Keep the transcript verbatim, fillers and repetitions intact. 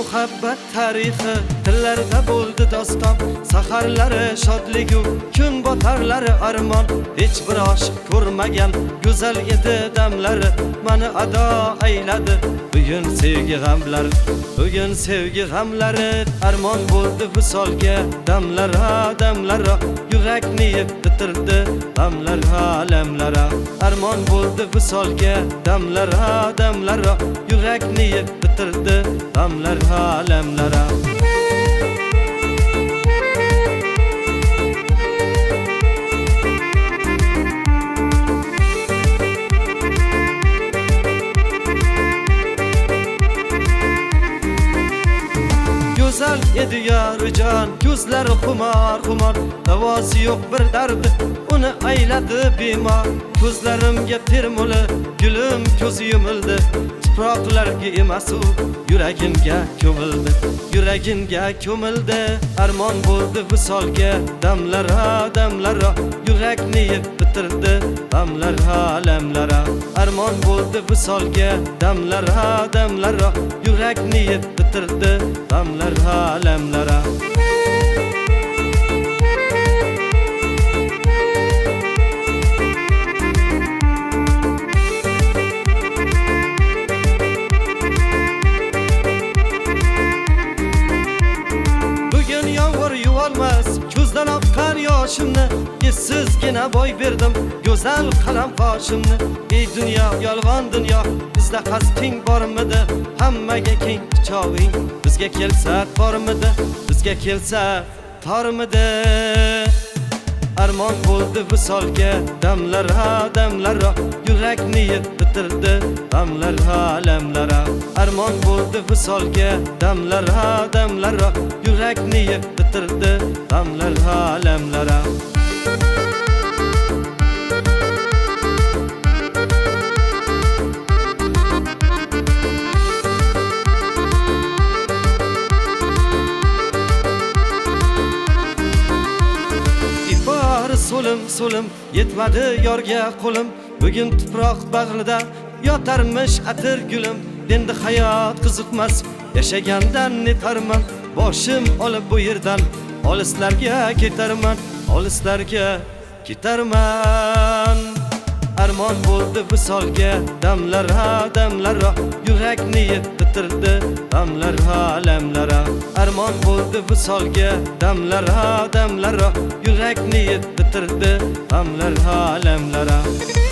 muhabbat tarixi tillarda bo'ldi doston, saharlari shodligu kun botarlari armon. Hech bir oshiq ko'rmagan go'zal edi damlari, meni ado ayladi bugun sevgi g'amlari. Bugun sevgi g'amlari armon bo'ldi visolga, damlara damlara yurakni yeb bitirdi g'amlara alamlara. Armon bo'ldi visolga, damlara damlara yurakni yeb bitirdi g'amlara alamlara. Güzel edi yarıcan, gözleri xumar xumar, davası yok bir derdi, onu ayladı bimar. Gözlerimge termuli, gülüm gözü yumildi, tuproqlarga emas u yuragimga ko'mildi, yuragimga ko'mildi. Armon bo'ldi visolga, damlara damlara yurakni yeb bitirdi g'amlara alamlara. Armon bo'ldi visolga, damlara damlara yurakni yeb bitirdi g'amlara alamlara. Ko'zdan oqqan yoshimni essizgina boy berdim go'zal qalam qoshimni. Ey dunyo, yolg'on dunyo, bizda qasding bormidi? Hammaga keng quchog'ing bizga kelsa tormidi? Bizga kelsa tormidi? Armon bo'ldi visolga, damlara damlara yurakni yeb bitirdi g'amlara alamlara. Armon bo'ldi visolga, damlara damlara yurakni yeb bitirdi g'amlara alamlara. So'lim so'lim yetmadi yorga qo'lim, bugun tuproq bag'rida yotarmish atir gulim. Endi hayot qiziqmas, yashagandan netarman, boshim olib bu yerdan olislarga ketarman, olislarga ketarman. Armon bo'ldi visolga, damlara damlara yurakni yeb bitirdi g'amlara alamlara. Armon bo'ldi visolga, damlara damlara yurakni yeb bitirdi g'amlara alamlara.